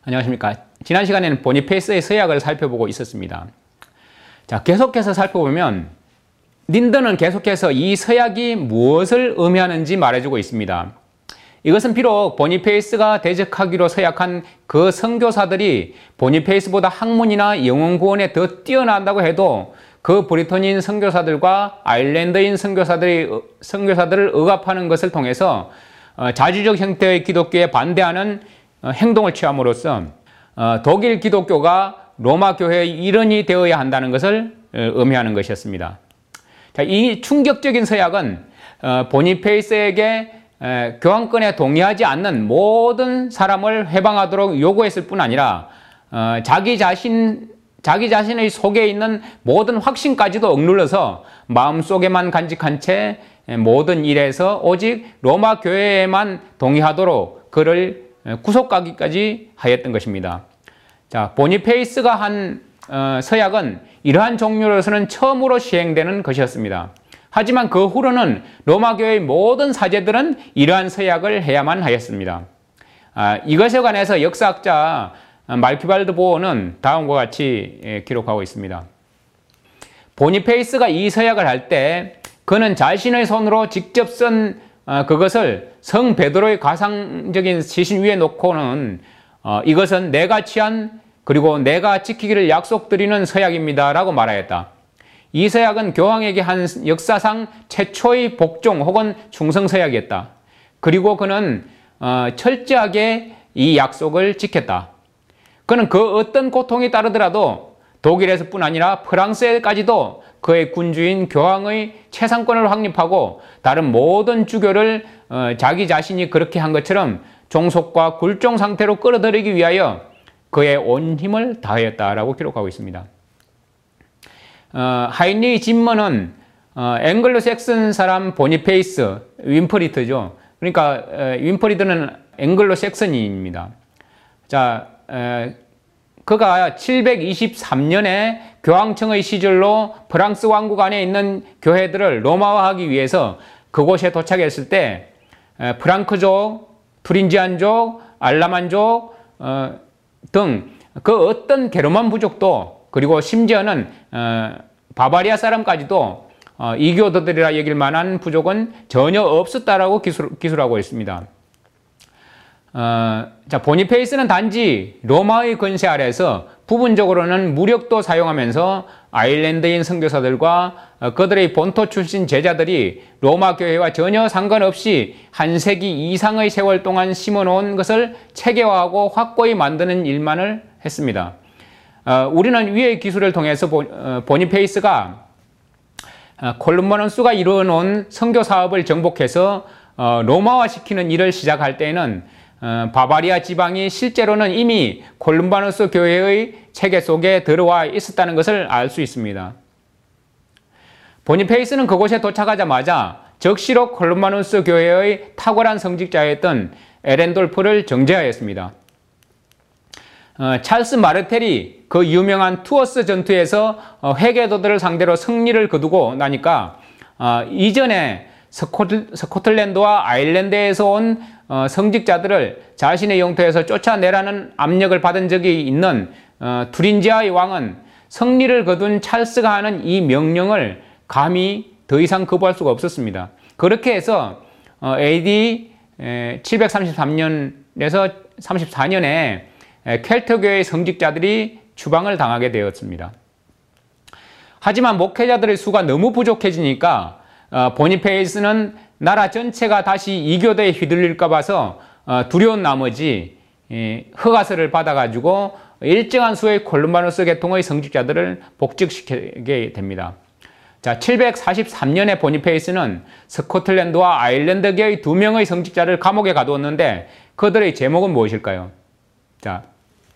안녕하십니까. 지난 시간에는 보니페이스의 서약을 살펴보고 있었습니다. 자, 계속해서 살펴보면 린던은 계속해서 이 서약이 무엇을 의미하는지 말해주고 있습니다. 이것은 비록 보니페이스가 대적하기로 서약한 그 선교사들이 보니페이스보다 학문이나 영혼 구원에 더 뛰어난다고 해도 그 브리턴인 선교사들과 아일랜드인 선교사들을 억압하는 것을 통해서 자주적 형태의 기독교에 반대하는 행동을 취함으로써 독일 기독교가 로마 교회의 일원이 되어야 한다는 것을 의미하는 것이었습니다. 자, 이 충격적인 서약은 보니페이스에게 교황권에 동의하지 않는 모든 사람을 해방하도록 요구했을 뿐 아니라 자기 자신의 속에 있는 모든 확신까지도 억눌러서 마음속에만 간직한 채 모든 일에서 오직 로마 교회에만 동의하도록 그를 구속하기까지 하였던 것입니다. 자, 보니페이스가 한 서약은 이러한 종류로서는 처음으로 시행되는 것이었습니다. 하지만 그 후로는 로마 교회의 모든 사제들은 이러한 서약을 해야만 하였습니다. 이것에 관해서 역사학자 말키발드 보어는 다음과 같이 기록하고 있습니다. 보니페이스가 이 서약을 할 때 그는 자신의 손으로 직접 쓴 그것을 성 베드로의 가상적인 시신 위에 놓고는 이것은 내가 취한 그리고 내가 지키기를 약속드리는 서약입니다 라고 말하였다. 이 서약은 교황에게 한 역사상 최초의 복종 혹은 충성 서약이었다. 그리고 그는 철저하게 이 약속을 지켰다. 그는 그 어떤 고통이 따르더라도 독일에서뿐 아니라 프랑스에까지도 그의 군주인 교황의 최상권을 확립하고 다른 모든 주교를 자기 자신이 그렇게 한 것처럼 종속과 굴종 상태로 끌어들이기 위하여 그의 온 힘을 다하였다라고 기록하고 있습니다. 하인리 짐머는 앵글로색슨 사람 보니페이스, 윈프리트죠. 그러니까 윈프리트는 앵글로색슨인입니다. 자, 그가 723년에 교황청의 시절로 프랑스 왕국 안에 있는 교회들을 로마화하기 위해서 그곳에 도착했을 때 프랑크족, 투린지안족, 알라만족 등 그 어떤 게르만 부족도 그리고 심지어는 바바리아 사람까지도 이교도들이라 여길 만한 부족은 전혀 없었다라고 기술하고 있습니다. 자, 보니페이스는 단지 로마의 권세 아래서 부분적으로는 무력도 사용하면서 아일랜드인 선교사들과 그들의 본토 출신 제자들이 로마 교회와 전혀 상관없이 한 세기 이상의 세월 동안 심어놓은 것을 체계화하고 확고히 만드는 일만을 했습니다. 우리는 위의 기술을 통해서 보니페이스가 콜룸바누스가 이루어놓은 선교 사업을 정복해서 로마화시키는 일을 시작할 때에는 바바리아 지방이 실제로는 이미 콜룸바누스 교회의 체계 속에 들어와 있었다는 것을 알 수 있습니다. 보니페이스는 그곳에 도착하자마자 적시로 콜룸바누스 교회의 탁월한 성직자였던 에렌돌프를 정죄하였습니다. 찰스 마르텔이 그 유명한 투어스 전투에서 회계도들을 상대로 승리를 거두고 나니까 이전에 스코틀랜드와 아일랜드에서 온 성직자들을 자신의 영토에서 쫓아내라는 압력을 받은 적이 있는 투린지아의 왕은 승리를 거둔 찰스가 하는 이 명령을 감히 더 이상 거부할 수가 없었습니다. 그렇게 해서 AD 733년에서 34년에 켈트교회의 성직자들이 추방을 당하게 되었습니다. 하지만 목회자들의 수가 너무 부족해지니까 보니페이스는 나라 전체가 다시 이교도에 휘둘릴까 봐서 두려운 나머지 허가서를 받아가지고 일정한 수의 콜룸바누스 계통의 성직자들을 복직시키게 됩니다. 자, 743년에 보니페이스는 스코틀랜드와 아일랜드계의 2명의 성직자를 감옥에 가두었는데 그들의 제목은 무엇일까요? 자,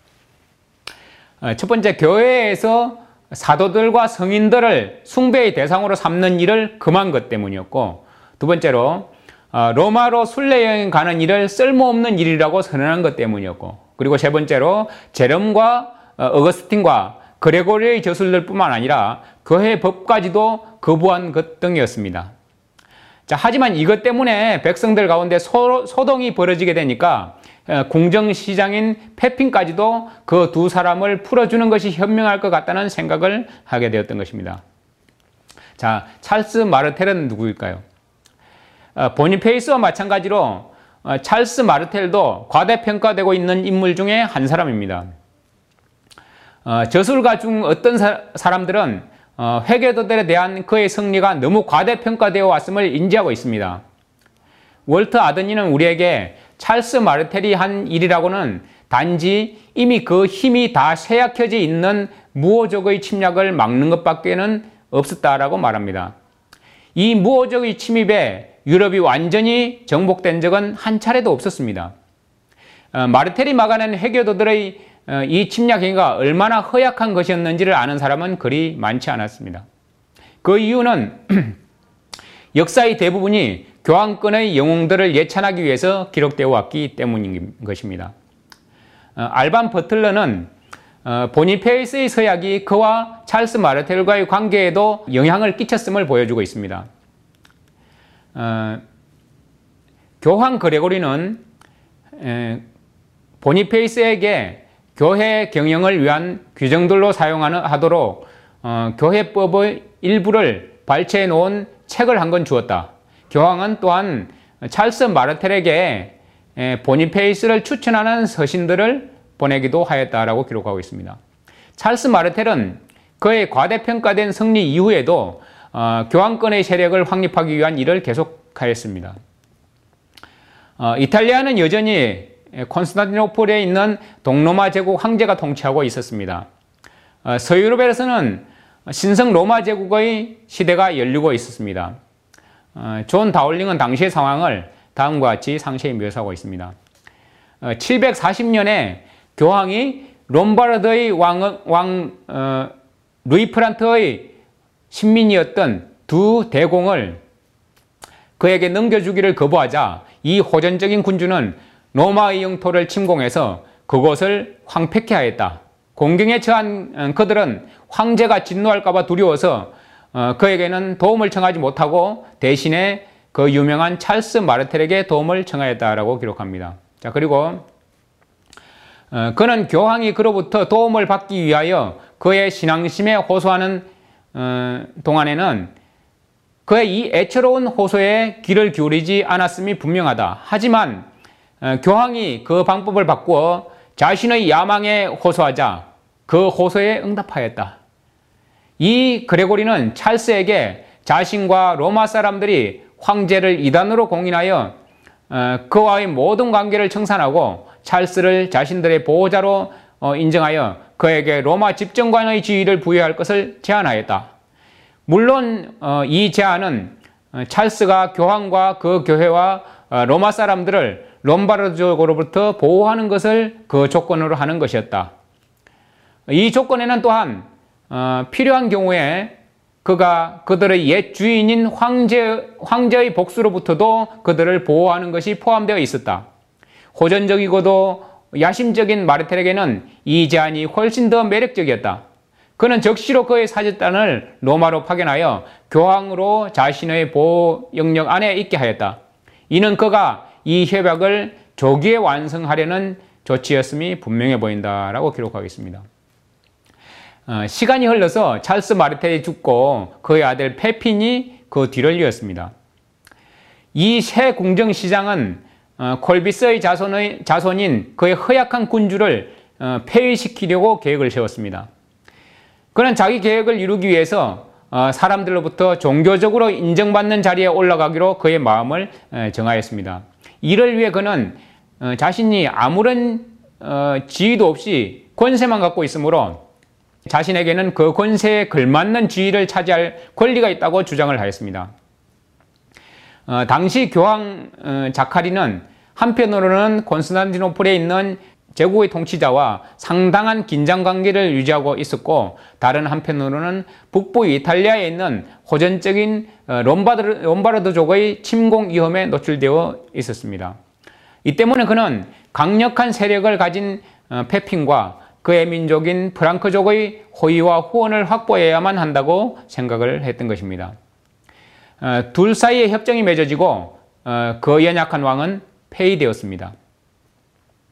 첫 번째, 교회에서 사도들과 성인들을 숭배의 대상으로 삼는 일을 금한 것 때문이었고, 두 번째로 로마로 순례여행 가는 일을 쓸모없는 일이라고 선언한 것 때문이었고, 그리고 세 번째로 제롬과 어거스틴과 그레고리의 저술들뿐만 아니라 교회 법까지도 거부한 것 등이었습니다. 자, 하지만 이것 때문에 백성들 가운데 소동이 벌어지게 되니까 궁정시장인 페핀까지도 그 두 사람을 풀어주는 것이 현명할 것 같다는 생각을 하게 되었던 것입니다. 자, 찰스 마르텔은 누구일까요? 보니페이스와 마찬가지로 찰스 마르텔도 과대평가되고 있는 인물 중에 한 사람입니다. 저술가 중 어떤 사람들은 회계도들에 대한 그의 승리가 너무 과대평가되어 왔음을 인지하고 있습니다. 월트 아드니는 우리에게 찰스 마르텔이 한 일이라고는 단지 이미 그 힘이 다 쇠약해져 있는 무호적의 침략을 막는 것밖에는 없었다라고 말합니다. 이 무호적의 침입에 유럽이 완전히 정복된 적은 한 차례도 없었습니다. 마르텔이 막아낸 회계도들의 이 침략 행위가 얼마나 허약한 것이었는지를 아는 사람은 그리 많지 않았습니다. 그 이유는 역사의 대부분이 교황권의 영웅들을 예찬하기 위해서 기록되어 왔기 때문인 것입니다. 알반 버틀러는 보니페이스의 서약이 그와 찰스 마르텔과의 관계에도 영향을 끼쳤음을 보여주고 있습니다. 교황 그레고리는 보니페이스에게 교회 경영을 위한 규정들로 사용하도록 교회법의 일부를 발췌해 놓은 책을 한 권 주었다. 교황은 또한 찰스 마르텔에게 보니페이스를 추천하는 서신들을 보내기도 하였다라고 기록하고 있습니다. 찰스 마르텔은 그의 과대평가된 승리 이후에도 교황권의 세력을 확립하기 위한 일을 계속하였습니다. 이탈리아는 여전히 콘스탄티노플에 있는 동로마 제국 황제가 통치하고 있었습니다. 서유럽에서는 신성 로마 제국의 시대가 열리고 있었습니다. 존 다울링은 당시의 상황을 다음과 같이 상세히 묘사하고 있습니다. 740년에 교황이 롬바르드의 왕 루이 프란트의 신민이었던 두 대공을 그에게 넘겨주기를 거부하자 이 호전적인 군주는 로마의 영토를 침공해서 그곳을 황폐케 하였다. 공경에 처한 그들은 황제가 진노할까 봐 두려워서 그에게는 도움을 청하지 못하고 대신에 그 유명한 찰스 마르텔에게 도움을 청하였다라고 기록합니다. 자, 그리고 그는 교황이 그로부터 도움을 받기 위하여 그의 신앙심에 호소하는 동안에는 그의 이 애처로운 호소에 귀를 기울이지 않았음이 분명하다. 하지만 교황이 그 방법을 바꾸어 자신의 야망에 호소하자 그 호소에 응답하였다. 이 그레고리는 찰스에게 자신과 로마 사람들이 황제를 이단으로 공인하여 그와의 모든 관계를 청산하고 찰스를 자신들의 보호자로 인정하여 그에게 로마 집정관의 지위를 부여할 것을 제안하였다. 물론 이 제안은 찰스가 교황과 그 교회와 로마 사람들을 롬바르드족으로부터 보호하는 것을 그 조건으로 하는 것이었다. 이 조건에는 또한 필요한 경우에 그가 그들의 옛 주인인 황제의 복수로부터도 그들을 보호하는 것이 포함되어 있었다. 호전적이고도 야심적인 마르텔에게는 이 제안이 훨씬 더 매력적이었다. 그는 즉시로 그의 사절단을 로마로 파견하여 교황으로 자신의 보호 영역 안에 있게 하였다. 이는 그가 이 협약을 조기에 완성하려는 조치였음이 분명해 보인다라고 기록하고 있습니다. 시간이 흘러서 찰스 마르텔이 죽고 그의 아들 페핀이 그 뒤를 이었습니다. 이 새 궁정시장은 콜비스의 자손인 그의 허약한 군주를 폐위시키려고 계획을 세웠습니다. 그는 자기 계획을 이루기 위해서 사람들로부터 종교적으로 인정받는 자리에 올라가기로 그의 마음을 정하였습니다. 이를 위해 그는 자신이 아무런 지위도 없이 권세만 갖고 있으므로 자신에게는 그 권세에 걸맞는 지위를 차지할 권리가 있다고 주장을 하였습니다. 당시 교황 자카리는 한편으로는 콘스탄티노플에 있는 제국의 통치자와 상당한 긴장관계를 유지하고 있었고, 다른 한편으로는 북부 이탈리아에 있는 호전적인 롬바르드족의 침공 위험에 노출되어 있었습니다. 이 때문에 그는 강력한 세력을 가진 페핀과 그의 민족인 프랑크족의 호의와 후원을 확보해야만 한다고 생각을 했던 것입니다. 둘 사이의 협정이 맺어지고 그 연약한 왕은 폐위되었습니다.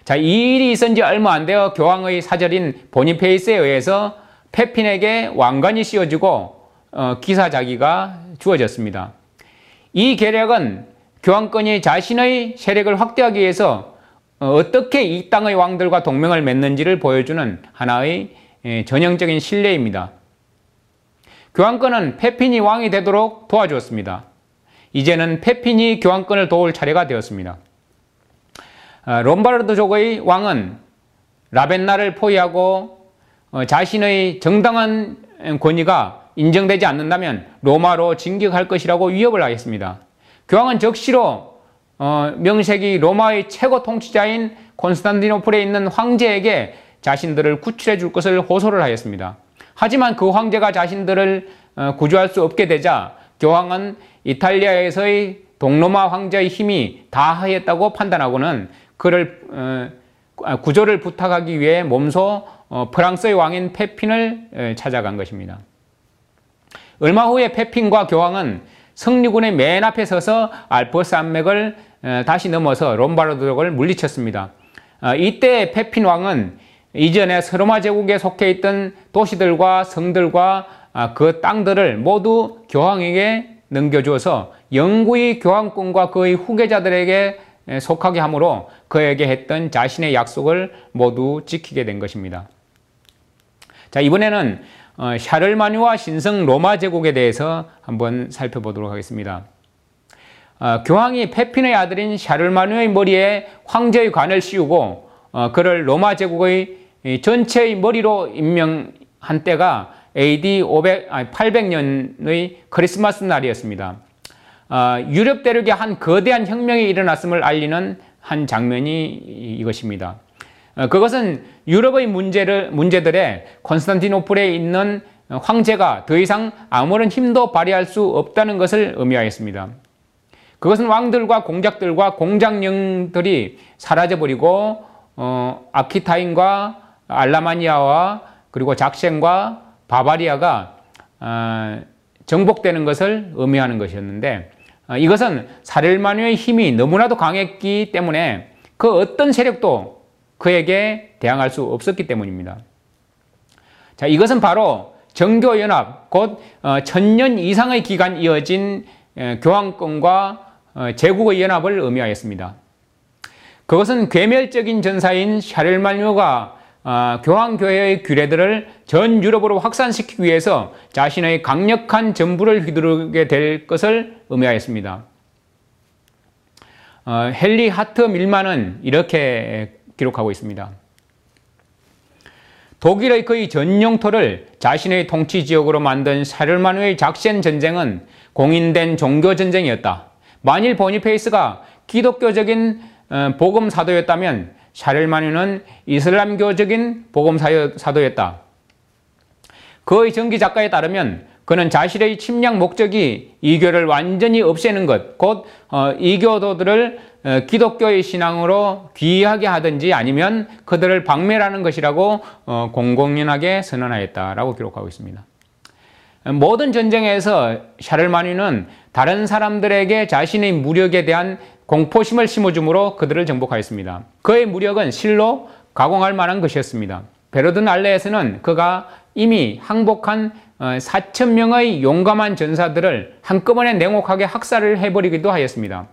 자, 이 일이 있은 지 얼마 안 되어 교황의 사절인 보니페이스에 의해서 페핀에게 왕관이 씌워지고 기사자기가 주어졌습니다. 이 계략은 교황권이 자신의 세력을 확대하기 위해서 어떻게 이 땅의 왕들과 동맹을 맺는지를 보여주는 하나의 전형적인 신뢰입니다. 교황권은 페핀이 왕이 되도록 도와주었습니다. 이제는 페핀이 교황권을 도울 차례가 되었습니다. 롬바르드족의 왕은 라벤나를 포위하고 자신의 정당한 권위가 인정되지 않는다면 로마로 진격할 것이라고 위협을 하였습니다. 교황은 적시로 명색이 로마의 최고 통치자인 콘스탄티노플에 있는 황제에게 자신들을 구출해 줄 것을 호소를 하였습니다. 하지만 그 황제가 자신들을 구조할 수 없게 되자 교황은 이탈리아에서의 동로마 황제의 힘이 다하였다고 판단하고는 그를 구조를 부탁하기 위해 몸소 프랑스의 왕인 페핀을 찾아간 것입니다. 얼마 후에 페핀과 교황은 성리군의 맨 앞에 서서 알프 산맥을 다시 넘어서 롬바르드족을 물리쳤습니다. 이때 페핀 왕은 이전에 서로마 제국에 속해 있던 도시들과 성들과 그 땅들을 모두 교황에게 넘겨주어서 영구히 교황권과 그의 후계자들에게 속하게 함으로 그에게 했던 자신의 약속을 모두 지키게 된 것입니다. 자, 이번에는 샤를마뉴와 신성 로마 제국에 대해서 한번 살펴보도록 하겠습니다. 교황이 페핀의 아들인 샤를마뉴의 머리에 황제의 관을 씌우고 그를 로마 제국의 전체의 머리로 임명한 때가 AD 800년의 크리스마스 날이었습니다. 유럽 대륙에 한 거대한 혁명이 일어났음을 알리는 한 장면이 이것입니다. 그것은 유럽의 문제들에 콘스탄티노플에 있는 황제가 더 이상 아무런 힘도 발휘할 수 없다는 것을 의미하였습니다. 그것은 왕들과 공작들과 공장령들이 사라져버리고 아키타인과 알라마니아와 그리고 작센과 바바리아가 정복되는 것을 의미하는 것이었는데 이것은 샤를마뉴의 힘이 너무나도 강했기 때문에 그 어떤 세력도 그에게 대항할 수 없었기 때문입니다. 자, 이것은 바로 정교연합, 곧 1000년 이상의 기간 이어진 교황권과 제국의 연합을 의미하였습니다. 그것은 괴멸적인 전사인 샤를마뉴가 교황교회의 규례들을 전 유럽으로 확산시키기 위해서 자신의 강력한 전부를 휘두르게 될 것을 의미하였습니다. 헨리 하트 밀만은 이렇게 기록하고 있습니다. 독일의 거의 전 영토를 자신의 통치 지역으로 만든 샤를마뉴의 작센 전쟁은 공인된 종교 전쟁이었다. 만일 보니페이스가 기독교적인 복음 사도였다면 샤를마뉴는 이슬람교적인 복음 사도였다. 그의 전기 작가에 따르면 그는 자신의 침략 목적이 이교를 완전히 없애는 것, 곧 이교도들을 기독교의 신앙으로 귀하게 하든지 아니면 그들을 박멸하는 것이라고 공공연하게 선언하였다라고 기록하고 있습니다. 모든 전쟁에서 샤를마뉴는 다른 사람들에게 자신의 무력에 대한 공포심을 심어줌으로 그들을 정복하였습니다. 그의 무력은 실로 가공할 만한 것이었습니다. 베르든 알레에서는 그가 이미 항복한 4,000명의 용감한 전사들을 한꺼번에 냉혹하게 학살을 해버리기도 하였습니다.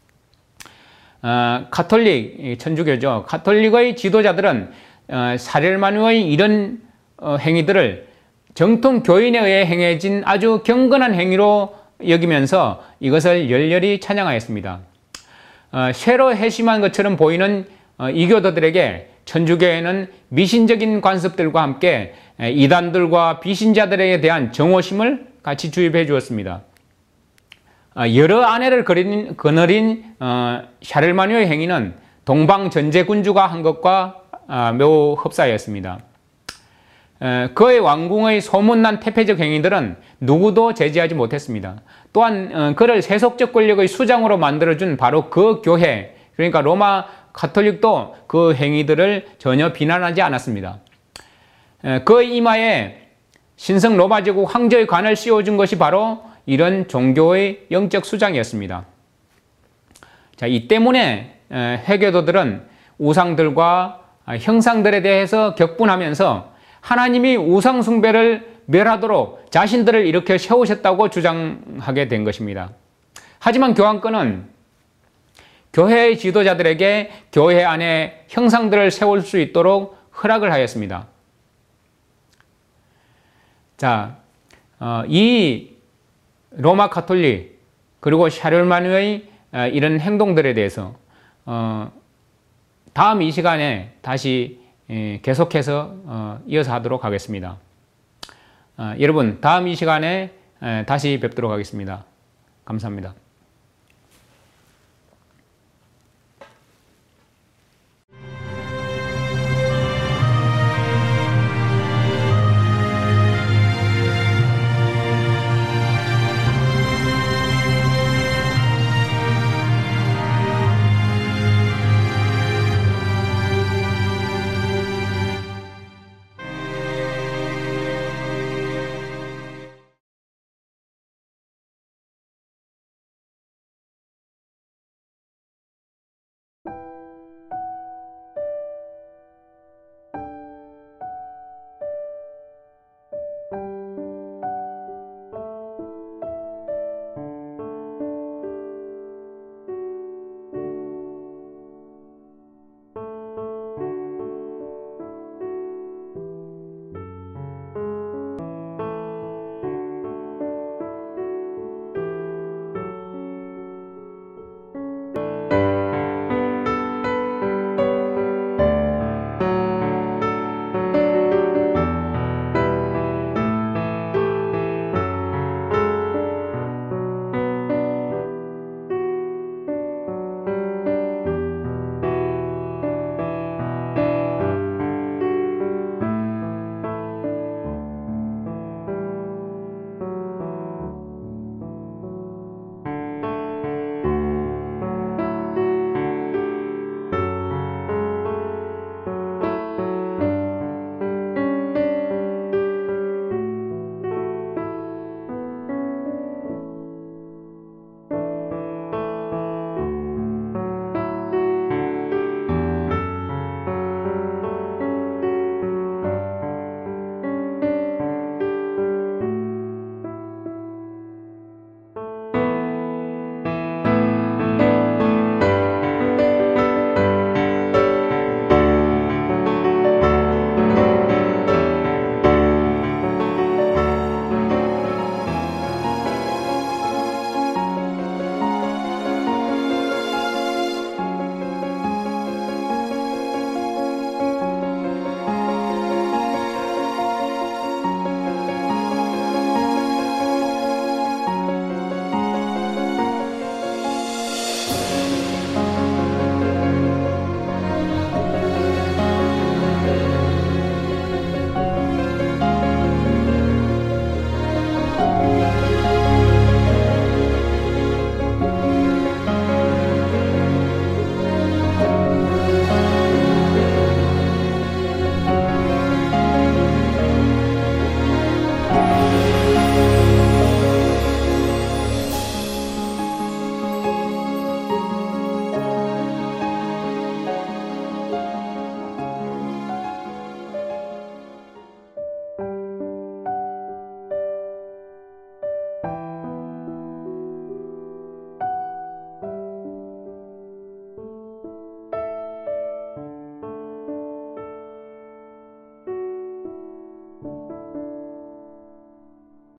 가톨릭, 천주교죠. 가톨릭의 지도자들은 샤를마뉴의 이런 행위들을 정통 교인에 의해 행해진 아주 경건한 행위로 여기면서 이것을 열렬히 찬양하였습니다. 쇠로 회심한 것처럼 보이는 이교도들에게 천주교회는 미신적인 관습들과 함께 이단들과 비신자들에 대한 정오심을 같이 주입해 주었습니다. 여러 아내를 거느린 샤를마뉴의 행위는 동방 전제군주가 한 것과 매우 흡사하였습니다. 그의 왕궁의 소문난 태폐적 행위들은 누구도 제지하지 못했습니다. 또한 그를 세속적 권력의 수장으로 만들어준 바로 그 교회, 그러니까 로마 가톨릭도 그 행위들을 전혀 비난하지 않았습니다. 그의 이마에 신성 로마 제국 황제의 관을 씌워준 것이 바로 이런 종교의 영적 수장이었습니다. 자, 이 때문에 회교도들은 우상들과 형상들에 대해서 격분하면서 하나님이 우상 숭배를 멸하도록 자신들을 일으켜 세우셨다고 주장하게 된 것입니다. 하지만 교황권은 교회의 지도자들에게 교회 안에 형상들을 세울 수 있도록 허락을 하였습니다. 자, 이 로마 가톨릭 그리고 샤를마니의 이런 행동들에 대해서 다음 이 시간에 다시 계속해서 이어서 하도록 하겠습니다. 여러분, 다음 이 시간에 다시 뵙도록 하겠습니다. 감사합니다.